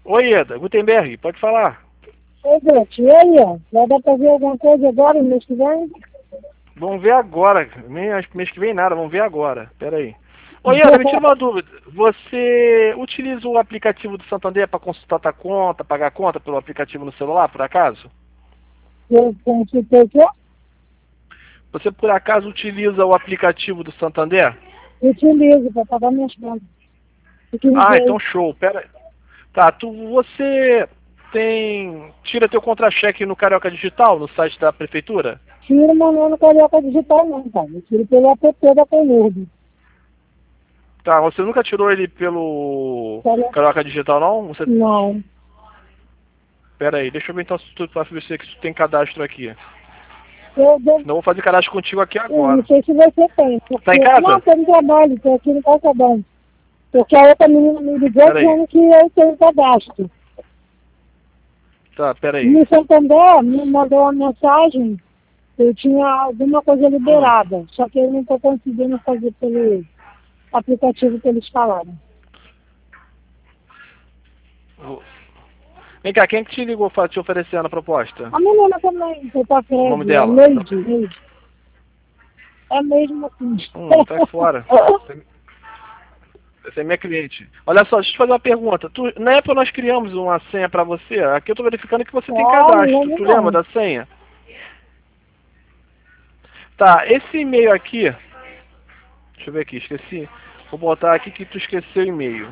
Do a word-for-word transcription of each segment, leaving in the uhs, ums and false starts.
Oi, Eda, Gutenberg, pode falar. Oi, Beth, e aí, ó? Vai dar pra ver alguma coisa agora no mês que vem? Vamos ver agora. Nem acho que mês que vem nada, vamos ver agora. Pera aí. Oi, Eda, me tira uma dúvida. Você utiliza o aplicativo do Santander para consultar tua conta, pagar a conta pelo aplicativo no celular, por acaso? Eu consultei o quê? Você por acaso utiliza o aplicativo do Santander? Utilizo para pagar minhas contas. Ah, Utilizei. então show. Pera aí. Tá, tu, você tem... Tira teu contra-cheque no Carioca Digital, no site da prefeitura? Tiro, mas não é no Carioca Digital, não, cara. Eu tiro pelo app da Conurb. Tá, você nunca tirou ele pelo Carioca... Carioca Digital, não? Você... Não. Pera aí, deixa eu ver então se tu, pra ver se tu tem cadastro aqui. Eu, devo... Senão eu vou fazer cadastro contigo aqui eu não agora. sei se você tem, Tá em porque... Não, casa? tô no trabalho, tô aqui no Calçadão. Porque a outra menina me ligou Pera aí. dizendo que eu tenho cadastro. Tá, pera aí. No Santander, me mandou uma mensagem, eu tinha alguma coisa Hum. liberada, só que eu não estou conseguindo fazer pelo aplicativo que eles falaram. Vou- Vem cá, quem é que te ligou fa- te oferecendo a proposta? A menina também, que tá O nome Fred, é dela? Neide, Neide. É mesmo assim. Hum, tá fora. Você é minha cliente. Olha só, deixa eu te fazer uma pergunta. Tu, na época nós criamos uma senha pra você. Aqui eu tô verificando que você tem Ah, não cadastro. lembro Tu lembra não. da senha? Tá, esse e-mail aqui. Deixa eu ver aqui, esqueci. Vou botar aqui que tu esqueceu o e-mail.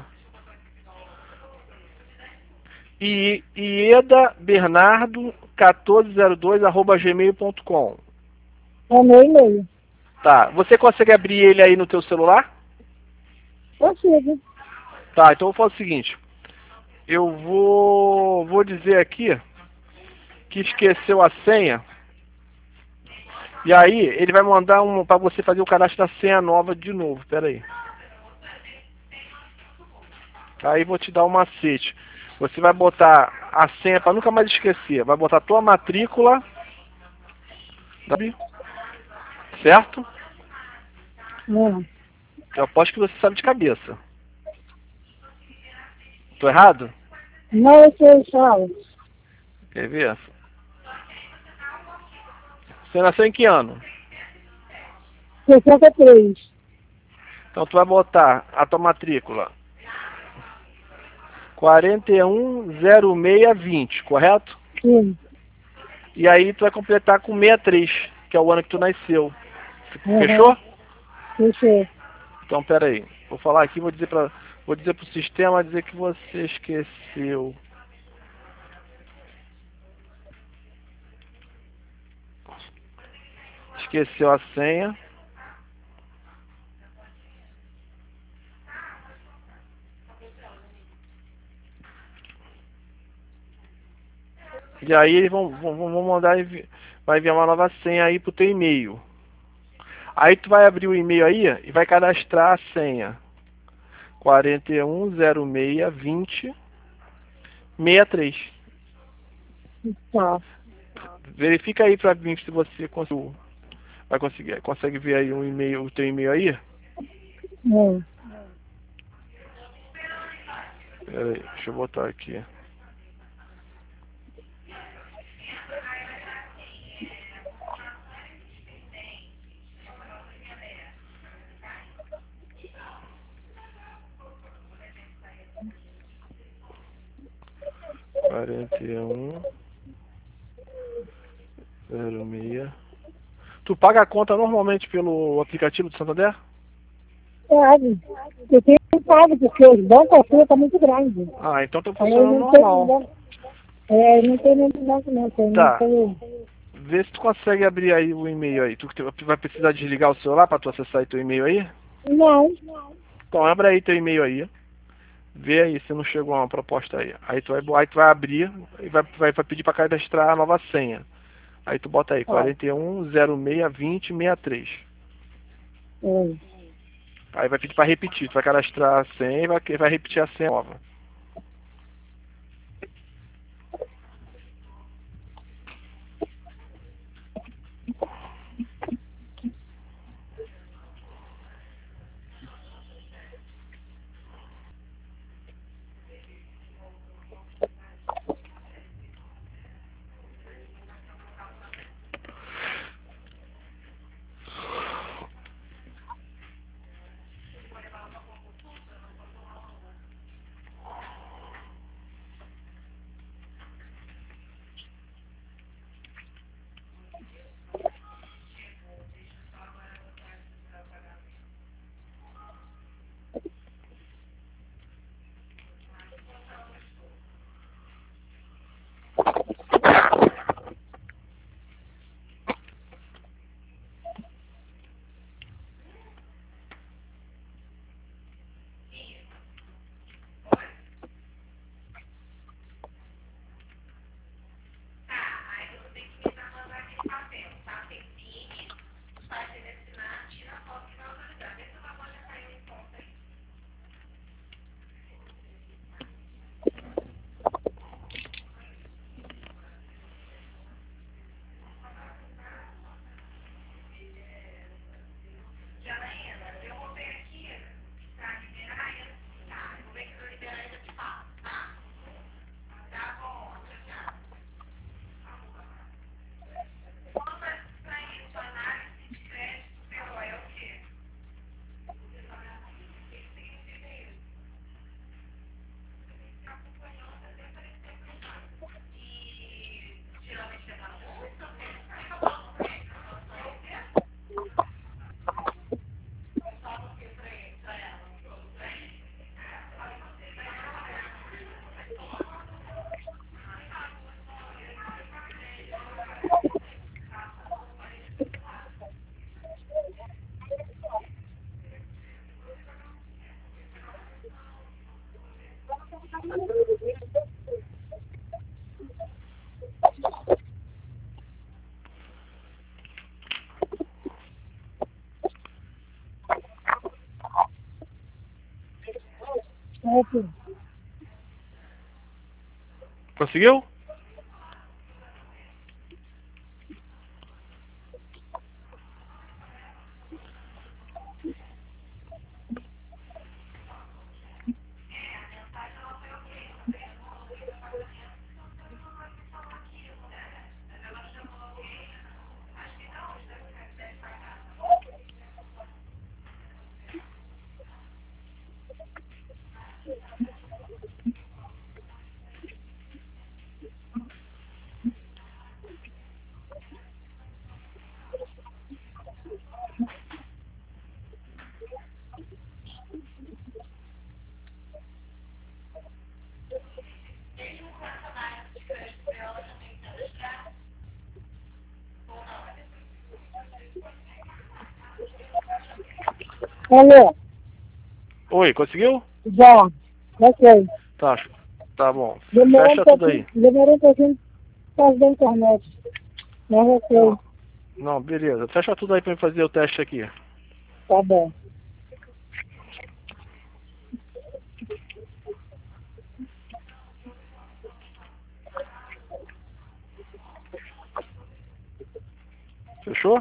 E ieda bernardo mil quatrocentos e dois arroba gmail ponto com. É meu e-mail. Tá, você consegue abrir ele aí no teu celular? Consigo. Tá, então eu vou fazer o seguinte. Eu vou, vou dizer aqui que esqueceu a senha. E aí ele vai mandar um para você fazer o cadastro da senha nova de novo. Pera aí. Aí vou te dar um macete. Você vai botar a senha para nunca mais esquecer. Vai botar a tua matrícula, sabe? Certo? Não, Eu aposto que você sabe de cabeça. Tô errado? não eu sei, fala. Quer ver? Você nasceu em que ano? sessenta e três. Então tu vai botar a tua matrícula quarenta e um zero seis vinte, correto? Sim. E aí tu vai completar com sessenta e três, que é o ano que tu nasceu. Uhum. Fechou? Fechou. Então pera aí. Vou falar aqui, vou dizer para vou dizer pro sistema dizer que você esqueceu. Esqueceu a senha. E aí eles vão, vão, vão mandar envi- vai enviar uma nova senha aí pro teu e-mail. Aí tu vai abrir o e-mail aí e vai cadastrar a senha. quarenta e um zero seis vinte sessenta e três. Tá. Verifica aí pra mim se você conseguiu, vai conseguir, consegue ver aí um e-mail, o teu e-mail aí. Não. Pera aí, deixa eu botar aqui. quarenta e um zero seis. Tu paga a conta normalmente pelo aplicativo do Santander? Sabe? Eu tenho pago, porque os bancos aqui estão muito grandes. Ah, então tá Aí eu funcionando não tenho normal. banco. É, não tem nenhum banco não, tem não Tá. tenho. Vê se tu consegue abrir aí o e-mail aí. Tu tu vai precisar desligar o celular pra tu acessar aí teu e-mail aí? Não. Então abre aí teu e-mail aí. Vê aí se não chegou uma proposta aí. Aí tu vai, aí tu vai abrir e vai, vai, vai pedir pra cadastrar a nova senha. Aí tu bota aí Ó, quarenta e um zero seis vinte sessenta e três. é. Aí vai pedir pra repetir. Tu vai cadastrar a senha e vai, vai repetir a senha nova. Certo. Conseguiu? Alô? Oi, conseguiu? Já. Ok. Tá, tá bom. Demorou um Fecha tudo aí. pouquinho, demorou um pouquinho por causa da internet. Mas ok. Não, não, beleza. Fecha tudo aí pra eu fazer o teste aqui. Tá bom. Fechou?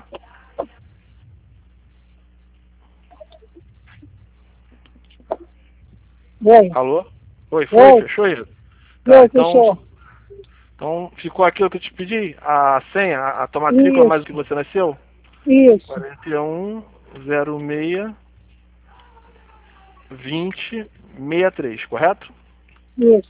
Oi. Alô? Oi, foi? Oi. Fechou aí? Tá, Oi, então, fechou. então ficou aquilo que eu te pedi? A senha, a, a tua matrícula mais o Isso. que você nasceu? Isso. quarenta e um, zero seis, vinte, sessenta e três, correto? Isso.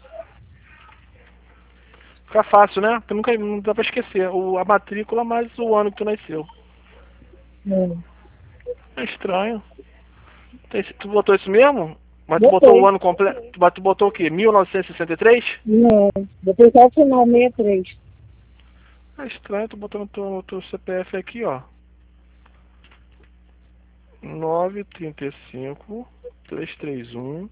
Fica fácil, né? Porque nunca não dá pra esquecer. O, a matrícula mais o ano que tu nasceu. Hum. É estranho. Tem- Tu botou isso mesmo? Mas tu botou o Botei. ano completo. Mas tu botou o quê? mil novecentos e sessenta e três? Não. Botei só o final, sessenta e três. É estranho, tô botando o teu, o teu C P F aqui, ó. nove trinta e cinco, trezentos e trinta e um,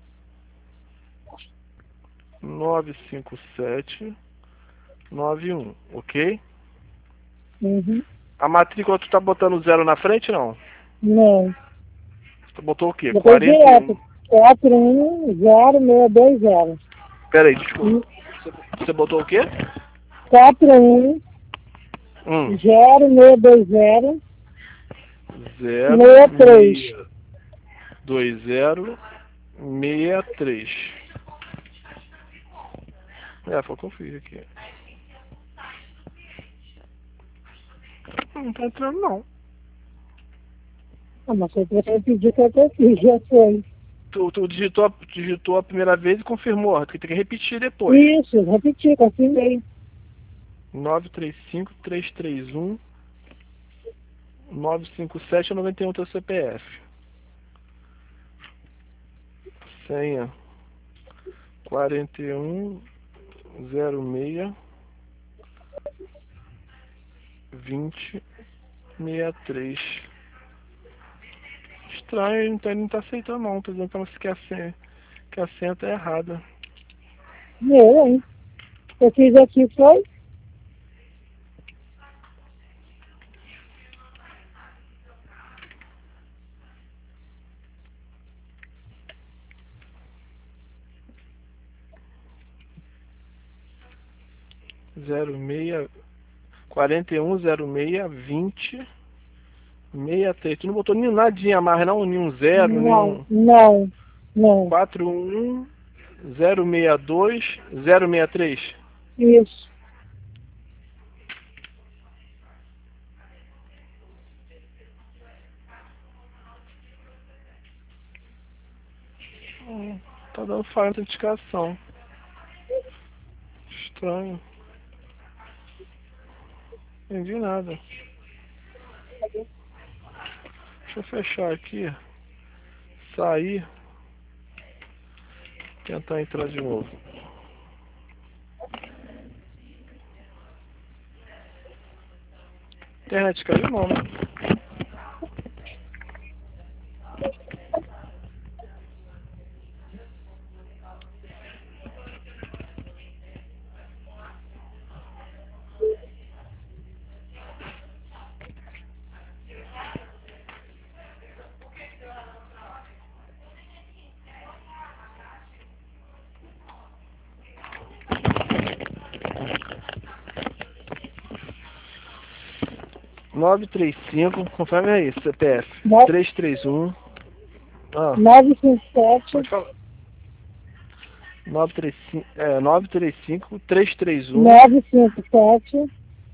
novecentos e cinquenta e sete, noventa e um, ok? Uhum. A matrícula tu tá botando zero na frente, não? Não. Tu botou o quê? Depois quarenta e um. direto. quatro um zero seis dois zero. Pera aí, desculpa. Você, você botou o quê? quatro um Hum. zero seis dois zero zero seis três. seis dois zero seis três. É, foi o que eu fiz aqui. Não tá entrando, não. Ah, mas você pediu que eu fiz, já foi. Tu, tu digitou, a- digitou a primeira vez e confirmou. Tem que repetir depois. Isso, repeti, confirmei. nove três cinco, três três um, nove cinco sete nove um teu C P F. Senha quarenta e um, zero seis, vinte, sessenta e três. Estranho, ele não tá, ele não tá aceitando não. Tá dizendo que a senha, que a senha tá errada. Meu, hein? Eu fiz aqui, foi? zero seis, quarenta e um, zero seis, vinte, sessenta e três. Tu não botou nem nadinha mais não? Nenhum zero, Não, nenhum não, não. quatro um, zero seis dois, zero seis três. Isso. Hum, tá dando falha na autenticação. Estranho. Não entendi nada. Deixa eu fechar aqui. Sair. Tentar entrar de novo. Internet caiu não, né? nove três cinco, confirme aí, C P F. Nove- três três um. Ah, nove cinco sete, pode falar. nove três cinco, é, nove três cinco, três três um, nove cinco sete,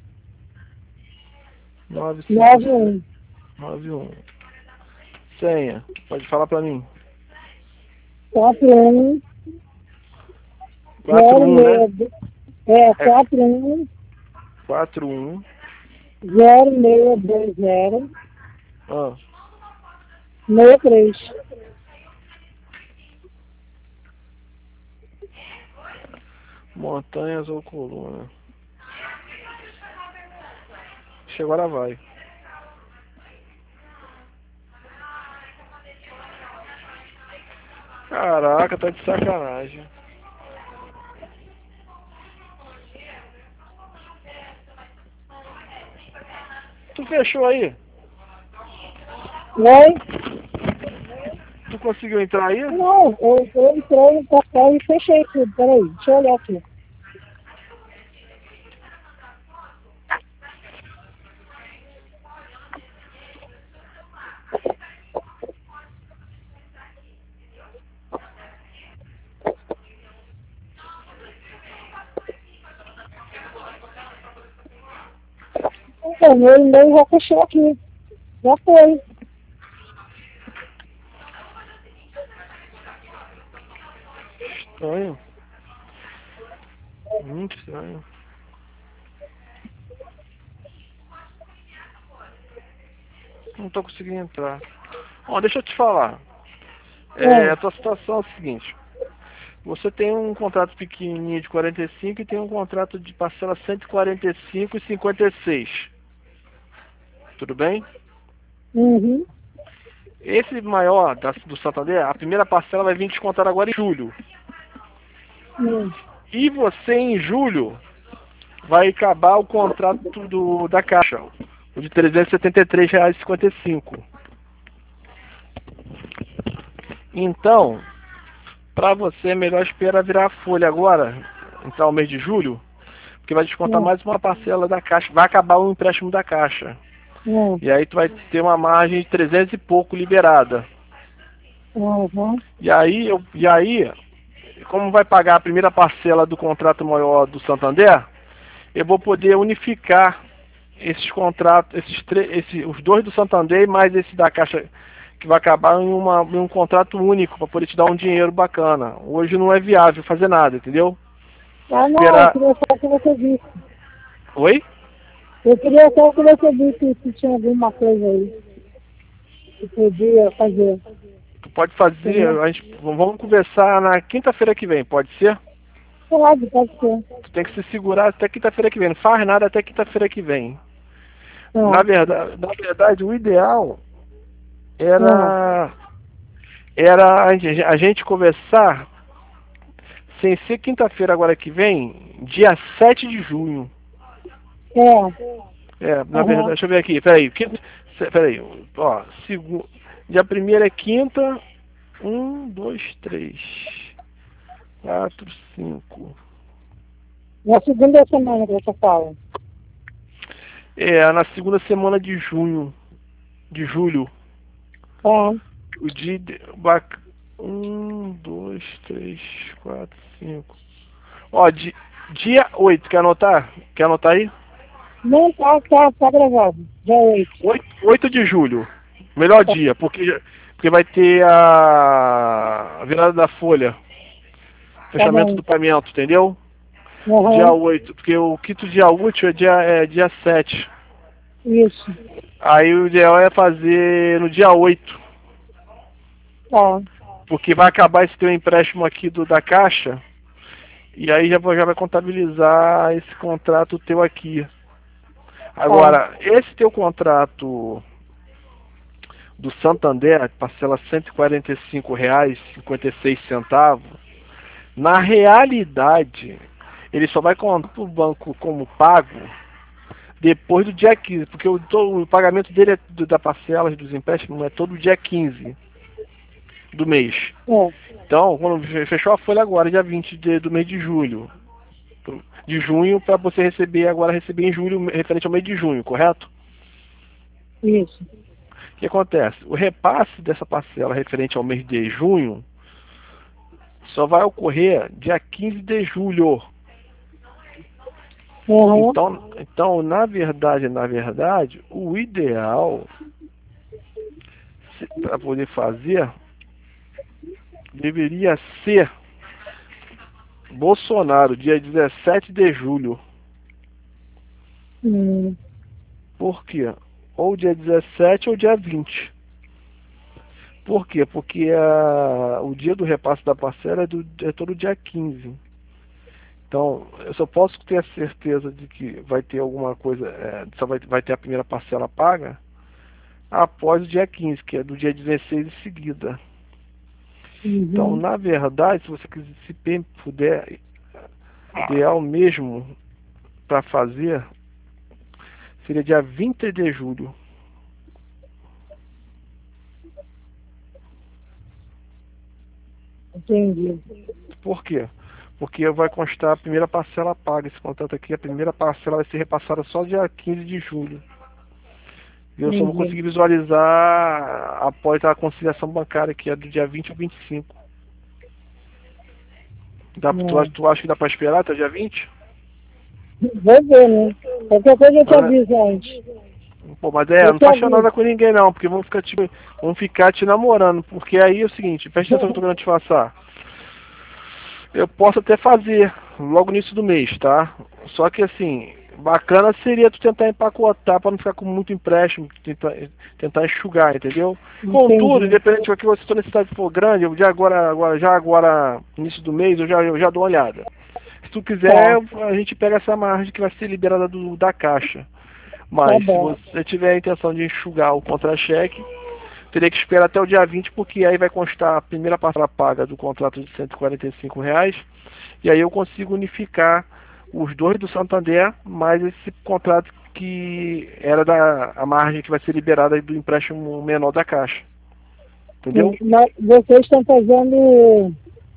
nove cinco nove um. nove um. Senha, pode falar pra mim. quatro um, quatro zero um, né? seis, é, quatro um, quatro um. zero seis dois zero, Ah, seis três. montanhas ou coluna. Chegou, agora vai. Caraca, tá de sacanagem. Tu fechou aí? Oi? Tu conseguiu entrar aí? Não, eu, eu entrei no papel e fechei tudo. Peraí, deixa eu olhar aqui. Então, meu e-mail já fechou aqui. Já foi. Estranho. Muito estranho. Não tô conseguindo entrar. Ó, deixa eu te falar. É, É. a tua situação é a seguinte. Você tem um contrato pequenininho de quarenta e cinco e tem um contrato de parcela cento e quarenta e cinco e cinquenta e seis. Tudo bem? Uhum. Esse maior da, do Santander, a primeira parcela vai vir descontada agora em julho. Hum. E você em julho vai acabar o contrato do, da Caixa, o de trezentos e setenta e três reais e cinquenta e cinco. Então, para você é melhor esperar virar a folha agora, entrar o mês de julho, porque vai descontar Hum. mais uma parcela da Caixa, vai acabar o empréstimo da Caixa. Hum. E aí tu vai ter uma margem de trezentos e pouco liberada. Uhum. E aí, eu, e aí, como vai pagar a primeira parcela do contrato maior do Santander, eu vou poder unificar esses contratos, esses esse, os dois do Santander mais esse da Caixa, que vai acabar em, uma, em um contrato único para poder te dar um dinheiro bacana. Hoje não é viável fazer nada, entendeu? Ah, não, eu Esperar. queria só que você disse. Oi? Eu queria só que você disse se tinha alguma coisa aí que podia fazer. Tu pode fazer, Entendeu? a gente, vamos conversar na quinta-feira que vem, pode ser? Pode, pode ser. Tu tem que se segurar até quinta-feira que vem, não faz nada até quinta-feira que vem. Na Ah, verdade, na verdade, o ideal ah, era, era a gente, a gente conversar sem ser quinta-feira agora que vem, dia sete de junho. é. É, na verdade, Aham. deixa eu ver aqui, peraí, quinta, se- peraí, ó, segu, dia primeiro é quinta, um, dois, três, quatro, cinco. Na segunda semana que você fala. É, na segunda semana de junho, de julho, Tá. o dia, de- bac- um, dois, três, quatro, cinco. Ó, di, dia oito, quer anotar? Quer anotar aí? Não, tá, tá, tá gravado. Dia oito. oito, oito de julho. Melhor dia, porque, porque vai ter a, a virada da folha. Tá Fechamento bom. do pagamento, entendeu? Dia Aham. oito, porque o quinto dia útil é dia, é dia sete. Isso. Aí o ideal é fazer no dia oito, Tá. porque vai acabar esse teu empréstimo aqui do, da Caixa, e aí já, vai- já vai contabilizar esse contrato teu aqui. Agora, esse teu contrato do Santander, parcela cento e quarenta e cinco reais e cinquenta e seis centavos, na realidade, ele só vai contar para o banco como pago depois do dia quinze, porque o, to- o pagamento dele é, do- da parcela dos empréstimos é todo dia quinze do mês. É. Então, quando fe- fechou a folha agora, dia vinte de, do mês de julho, de junho, para você receber agora, receber em julho, referente ao mês de junho, correto? Isso. O que acontece? O repasse dessa parcela referente ao mês de junho só vai ocorrer dia quinze de julho. Uhum. Então, então, na verdade, na verdade, o ideal para poder fazer deveria ser Bolsonaro, dia dezessete de julho. Hum. Por quê? Ou dia dezessete ou dia vinte. Por quê? Porque a, o dia do repasse da parcela é, do, é todo dia quinze. Então, eu só posso ter a certeza de que vai ter alguma coisa, é, só vai, vai ter a primeira parcela paga após o dia quinze, que é do dia dezesseis em seguida. Então, Uhum. na verdade, se você quiser, se puder, ideal mesmo para fazer seria dia vinte de julho. Entendi. Por quê? Porque vai constar a primeira parcela paga. Esse contrato aqui, a primeira parcela vai ser repassada só dia quinze de julho. E eu só vou Entendi. conseguir visualizar após a conciliação bancária, que é do dia vinte ao vinte e cinco. Dá, tu, É. tu acha que dá para esperar até o dia vinte? Vou ver, né? Qualquer coisa eu te Ah, aviso antes. pô, mas é, Eu não te fecha nada aviso. com ninguém não, porque vão ficar te, vão ficar te namorando. Porque aí é o seguinte, presta atenção no que eu tô querendo te passar. Eu posso até fazer logo no início do mês, tá? Só que assim, bacana seria tu tentar empacotar para não ficar com muito empréstimo, tentar, tentar enxugar, entendeu? Contudo, Entendi. independente do que você, se a necessidade for grande, eu já agora, agora, já agora, início do mês, eu já, eu já dou uma olhada. Se tu quiser, Tá. a gente pega essa margem que vai ser liberada do, da caixa. Tá Mas se bom. você tiver a intenção de enxugar o contra-cheque, teria que esperar até o dia vinte, porque aí vai constar a primeira parcela paga do contrato de cento e quarenta e cinco reais, e aí eu consigo unificar os dois do Santander, mais esse contrato que era da a margem que vai ser liberada do empréstimo menor da Caixa. Sim, Entendeu? mas vocês estão fazendo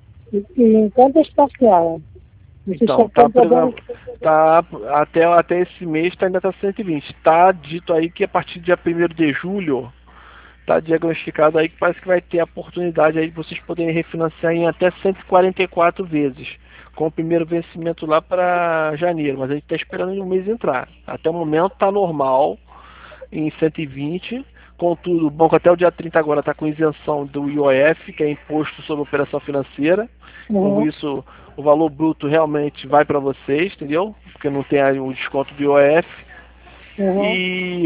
em quantas parcelas? Vocês Então, estão tá, pagando. tá até, até esse mês tá, ainda está cento e vinte. Está dito aí que a partir do dia primeiro de julho está diagnosticado aí que parece que vai ter a oportunidade aí de vocês poderem refinanciar em até cento e quarenta e quatro vezes, com o primeiro vencimento lá para janeiro, mas a gente está esperando um mês entrar. Até o momento está normal em cento e vinte, contudo, o banco até o dia trinta agora está com isenção do I O F, que é Imposto sobre Operação Financeira. Com Uhum. isso, o valor bruto realmente vai para vocês, entendeu? Porque não tem aí o desconto do I O F. Uhum. E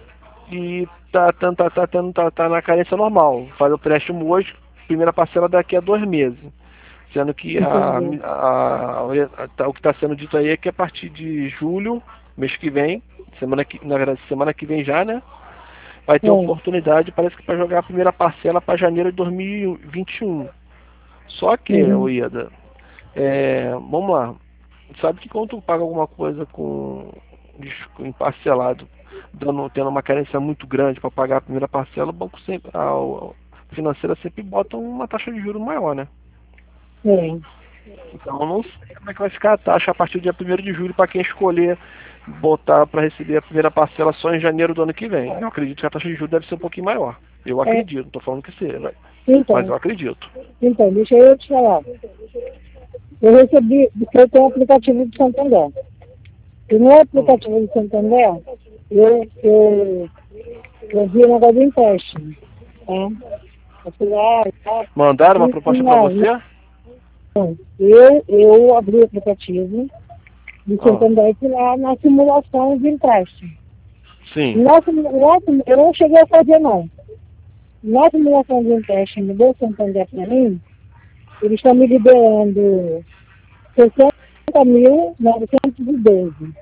e tá, tá, tá, tá, tá, tá, tá na carência normal. Faz o empréstimo hoje, primeira parcela daqui a dois meses. Sendo que a, Entendi. a, a, o que está sendo dito aí é que a partir de julho, mês que vem, semana que, na verdade, semana que vem já, né? Vai ter Sim. oportunidade, parece que para jogar a primeira parcela para janeiro de dois mil e vinte e um. Só que, Uhum. ô Ieda, é, vamos lá. Sabe que quando tu paga alguma coisa com, com parcelado, dando, tendo uma carência muito grande para pagar a primeira parcela, o banco sempre, a, a financeira sempre bota uma taxa de juros maior, né? Sim. Então eu não sei como é que vai ficar a taxa a partir do dia primeiro de julho para quem escolher botar para receber a primeira parcela só em janeiro do ano que vem. Eu acredito que a taxa de juros deve ser um pouquinho maior. Eu É, acredito, não tô falando que seja, mas então, eu acredito. então, deixa eu te falar. Eu recebi, eu tenho um aplicativo do Santander. E no Hum. aplicativo do Santander, eu, eu, eu vi um negócio de empréstimo. Tá? Eu falei, ah, tá. Mandaram uma E- proposta para Não, você? não. Eu, eu abri o aplicativo do Ah, Santander e fui lá na simulação de empréstimo. sim. Na, simu- na simu- eu não cheguei a fazer, não. Na simulação de empréstimo do Santander para mim, eles estão me liberando sessenta mil novecentos e doze.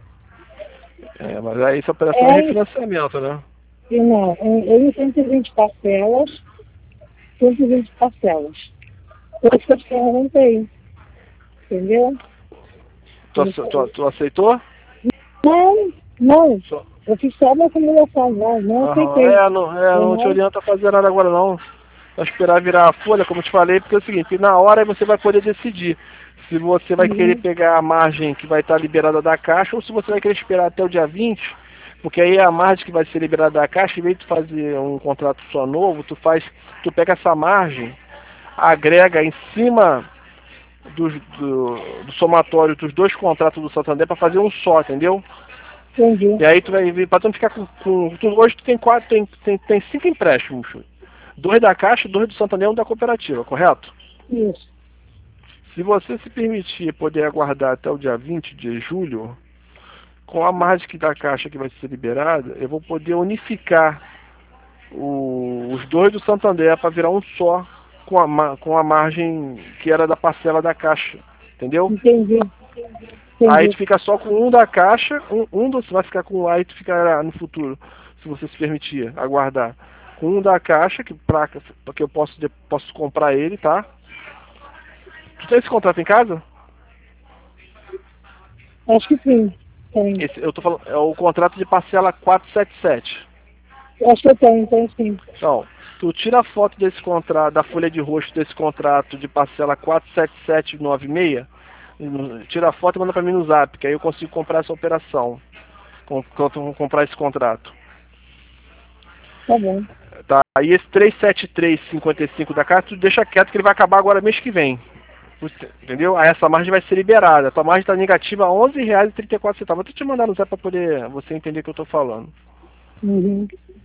É, mas aí essa operação é É, refinanciamento, né? e não, é em cento e vinte parcelas, cento e vinte parcelas. Por isso que eu te perguntei, entendeu? Tu, ace- tu, tu aceitou? Não, não, Só- eu fiz só uma simulação, não, não Aham. aceitei. É, não, é, Eu não te não, orienta a fazer nada agora não. Vai esperar virar a folha, como eu te falei, porque é o seguinte, na hora aí você vai poder decidir se você vai querer uhum, pegar a margem que vai estar liberada da caixa ou se você vai querer esperar até o dia vinte Porque aí a margem que vai ser liberada da Caixa, em vez de tu fazer um contrato só novo, tu faz, tu pega essa margem, agrega em cima do, do, do somatório dos dois contratos do Santander para fazer um só, entendeu? Entendi. E aí tu vai vir, para tu não ficar com, com tu, hoje tu tem quatro, tem, tem, tem cinco empréstimos, dois da Caixa, dois do Santander e um da cooperativa, correto? Isso. Se você se permitir poder aguardar até o dia vinte de julho, com a margem que da Caixa que vai ser liberada, eu vou poder unificar o, os dois do Santander para virar um só com a, com a margem que era da parcela da Caixa, entendeu? Entendi. Entendi. Aí tu fica só com um da Caixa, um, um você vai ficar com um, aí tu ficará no futuro, se você se permitir aguardar, com um da Caixa, que, pra, que eu posso, posso comprar ele, tá? Tu tem esse contrato em casa? Acho que sim. Tem. Esse, eu tô falando, é o contrato de parcela quatrocentos e setenta e sete. Acho que eu tenho, tenho sim. Então, tu tira a foto desse contrato, da folha de rosto desse contrato de parcela quatro sete sete nove seis, tira a foto e manda para mim no zap, que aí eu consigo comprar essa operação, quando eu vou comprar esse contrato. Tá bom. Tá, aí esse trezentos e setenta e três cinquenta e cinco da carta, tu deixa quieto que ele vai acabar agora mês que vem. Entendeu? Aí essa margem vai ser liberada. A tua margem está negativa a onze reais e trinta e quatro centavos. Vou te mandar no zap para poder você entender o que eu estou falando. Uhum.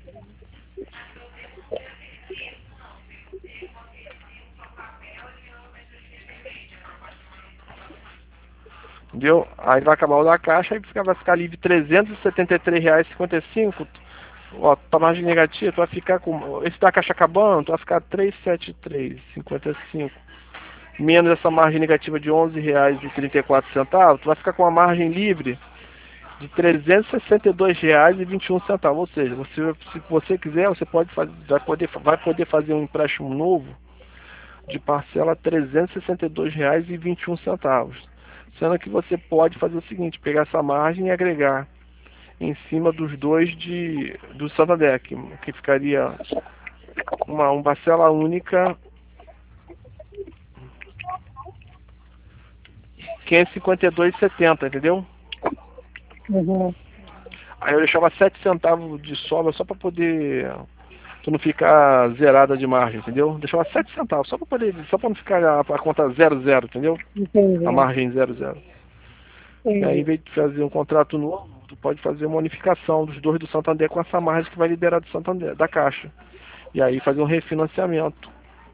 Entendeu? Aí vai acabar o da Caixa, aí vai ficar livre trezentos e setenta e três reais e cinquenta e cinco centavos. Ó, tua margem negativa, tu vai ficar com... Esse da Caixa acabando, tu vai ficar trezentos e setenta e três reais e cinquenta e cinco centavos. Menos essa margem negativa de onze reais e trinta e quatro centavos, tu vai ficar com a margem livre de trezentos e sessenta e dois reais e vinte e um centavos. Ou seja, você, se você quiser, você pode fazer, vai, poder, vai poder fazer um empréstimo novo de parcela trezentos e sessenta e dois reais e vinte e um centavos. Sendo que você pode fazer o seguinte, pegar essa margem e agregar em cima dos dois de, do Santander, que, que ficaria uma, uma parcela única quinhentos e cinquenta e dois reais e setenta centavos, entendeu? Uhum. Aí eu deixava sete centavos de sobra só para poder tu não ficar zerada de margem, entendeu? Deixava sete centavos só para poder, só para não ficar a, a conta zero zero, entendeu? Entendi. A margem zero zero. E aí, em vez de fazer um contrato novo, tu pode fazer uma unificação dos dois do Santander com essa margem que vai liberar do Santander, da Caixa. E aí fazer um refinanciamento.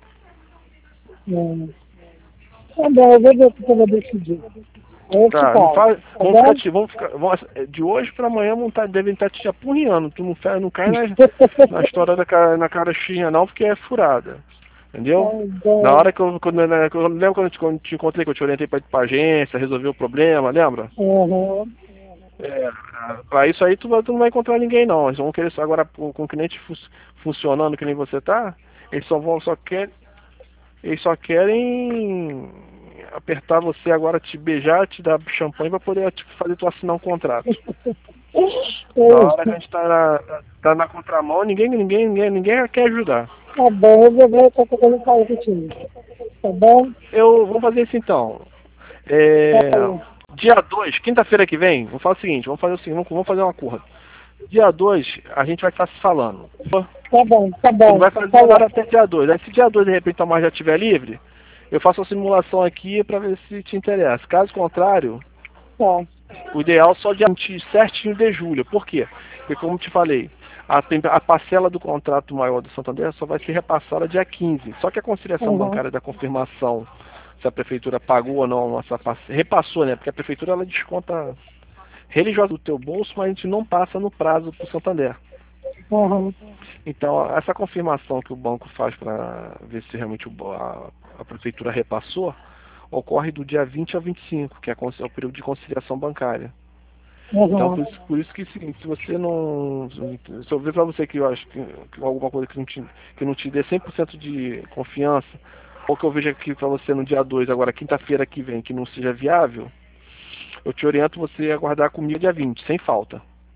Hum. Tá bom, eu vou ver o que eu vou decidir. Eu Tá, não faz, vamos ficar, te- vamos ficar, vamos, de hoje para amanhã vão tá, devem estar te apurriando. Tu não, faz, não cai na, na história da cara, na carochinha não, porque é furada. Entendeu? Na hora que eu, quando, né, eu lembro quando eu te, quando te encontrei, que eu te orientei para ir pra agência, resolver o problema, lembra? Uhum. É, pra isso aí tu, tu não vai encontrar ninguém não. Eles vão querer só agora com com o cliente fu funcionando que nem você tá, eles só vão, só querem, eles só querem apertar você agora, te beijar, te dar champanhe pra poder te fazer tu assinar um contrato. Na hora que a gente tá na, tá na contramão, ninguém, ninguém, ninguém, ninguém quer ajudar. Tá bom, eu vou ver o que eu vou falar contigo. Tá bom? Eu vou fazer isso então. É, Tá. dia dois, quinta-feira que vem, vamos fazer o seguinte, vamos fazer o seguinte, vamos fazer uma curva. Dia dois, a gente vai estar se falando. Tá bom, tá bom. Não vai fazer tá nada até dia dois. Aí se dia dois de repente a margem já estiver livre, eu faço a simulação aqui para ver se te interessa. Caso contrário, Tá. o ideal é só dia vinte certinho de julho. Por quê? Porque como te falei, a, a parcela do contrato maior do Santander só vai ser repassada dia quinze. Só que a conciliação Uhum. bancária da confirmação se a prefeitura pagou ou não a nossa parcela, repassou, né? Porque a prefeitura ela desconta religiosa do teu bolso, mas a gente não passa no prazo para o Santander. Uhum. Então, essa confirmação que o banco faz para ver se realmente o, a, a prefeitura repassou, ocorre do dia vinte a vinte e cinco, que é, é o período de conciliação bancária. Uhum. Então, por isso, por isso que se você não... Se eu ver para você que eu acho que, que alguma coisa que não, te, que não te dê cem por cento de confiança, ou que eu veja aqui para você no dia dois, agora quinta-feira que vem, que não seja viável, eu te oriento você a aguardar comigo dia vinte, sem falta.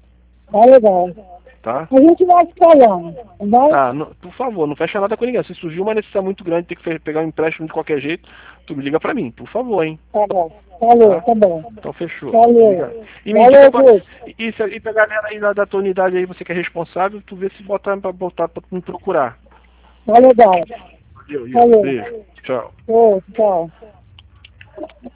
Tá legal. tá? A gente vai se falando, tá bom? Tá, não- por favor, não fecha nada com ninguém. Se surgiu uma necessidade muito grande, ter que fe- pegar um empréstimo de qualquer jeito, tu me liga pra mim, por favor, hein? Tá bom. Falou, Tá? tá bom. Então fechou. Valeu. Obrigado. E me Valeu, diga agora, Augusto. e, se- e pra galera aí da, da tua unidade aí, você que é responsável, tu vê se botar pra botar pra me procurar. Tá legal. Valeu, Ian. Valeu. Beijo. Tchau. Ô, tchau.